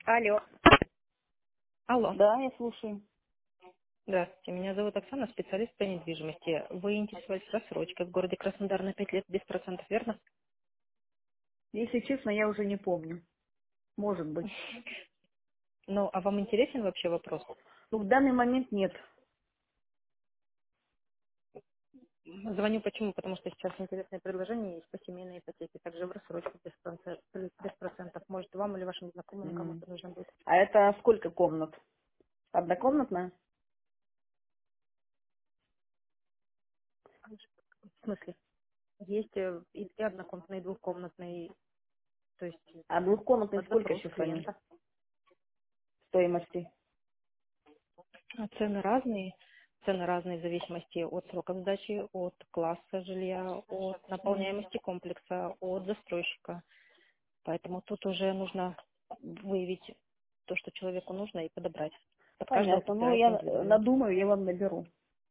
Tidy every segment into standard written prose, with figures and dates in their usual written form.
Алло. Алло. Да, я слушаю. Здравствуйте, меня зовут Оксана, специалист по недвижимости. Вы интересовались рассрочкой в городе Краснодар на 5 лет без процентов, верно? Если честно, я уже не помню. Может быть. Ну, а вам интересен вообще вопрос? Ну, в данный момент нет. Звоню почему? Потому что сейчас интересное предложение есть по семейной ипотеке, также в рассрочку без процентов. Может, вам или вашим знакомым М. кому-то нужно будет. А это сколько комнат? Однокомнатная? В смысле? Есть и однокомнатные, и двухкомнатные, то есть А двухкомнатной под сколько запрос сейчас они? клиента. Стоимости? Цены разные в зависимости от срока сдачи, от класса жилья, от М. наполняемости комплекса, от застройщика. Поэтому тут уже нужно выявить то, что человеку нужно, и подобрать. Под каждого Понятно. Ну, подбирается я индивидуально. надумаю, я вам наберу.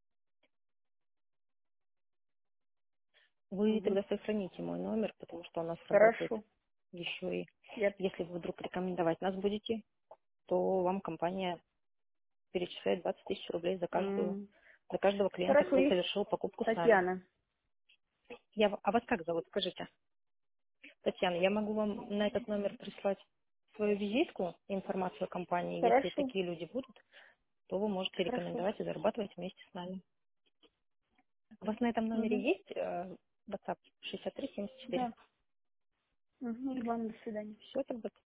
Вы Мгм. тогда сохраните мой номер, потому что у нас работает Хорошо. еще и Я... если вы вдруг рекомендовать нас будете, то вам компания перечисляет 20 тысяч рублей М. за каждого клиента, Хорошо, кто есть совершил покупку с нами. Татьяна. А вас как зовут, скажите? Татьяна, я могу вам на этот номер прислать свою визитку, информацию о компании. Если Хорошо. такие люди будут, то вы можете Хорошо. рекомендовать и зарабатывать вместе с нами. У вас на этом номере Угу. есть WhatsApp 6374? Да. Угу. И вам до свидания. Все тогда.